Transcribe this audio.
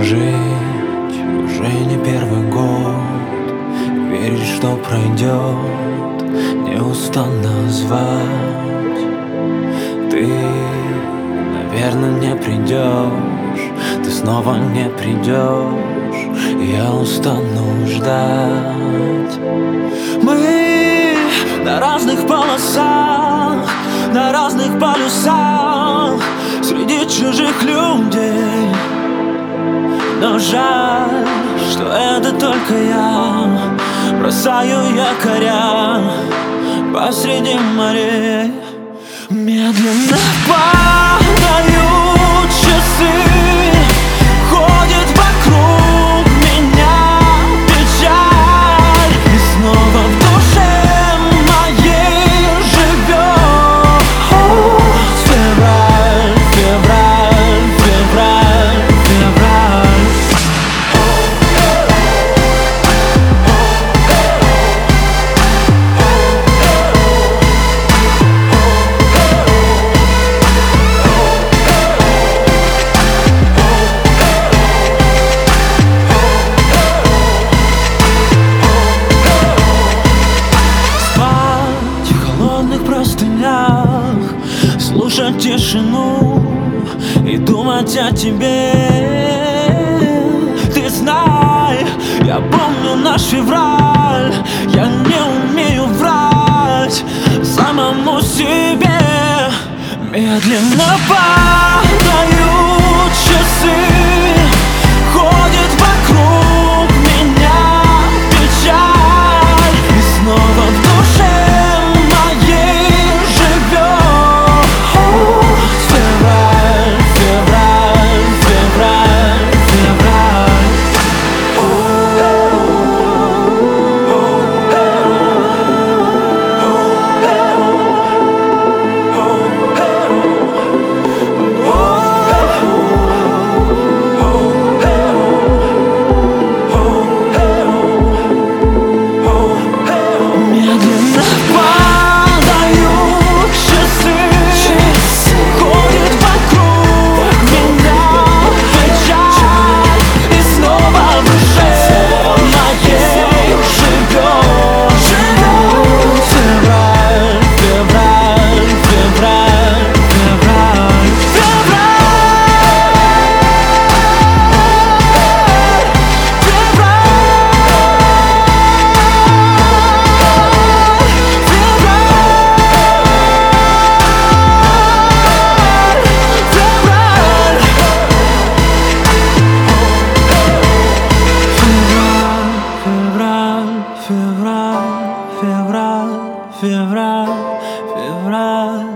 Жить уже не первый год, верить, что пройдет, не устану звать. Ты, наверное, не придешь, ты снова не придешь, я устану ждать. Мы на разных полосах, на разных полюсах, среди чужих людей. Но жаль, что это только я бросаю якоря посреди морей. Медленно падают часы, ходит вокруг меня печаль, и снова в душе моей живет февраль, февраль, февраль, февраль. Слушать тишину и думать о тебе. Ты знай, я помню наш февраль, я не умею врать самому себе. Медленно падают часы, ходит вокруг меня печаль, и снова в душе февраль, февраль, февраль.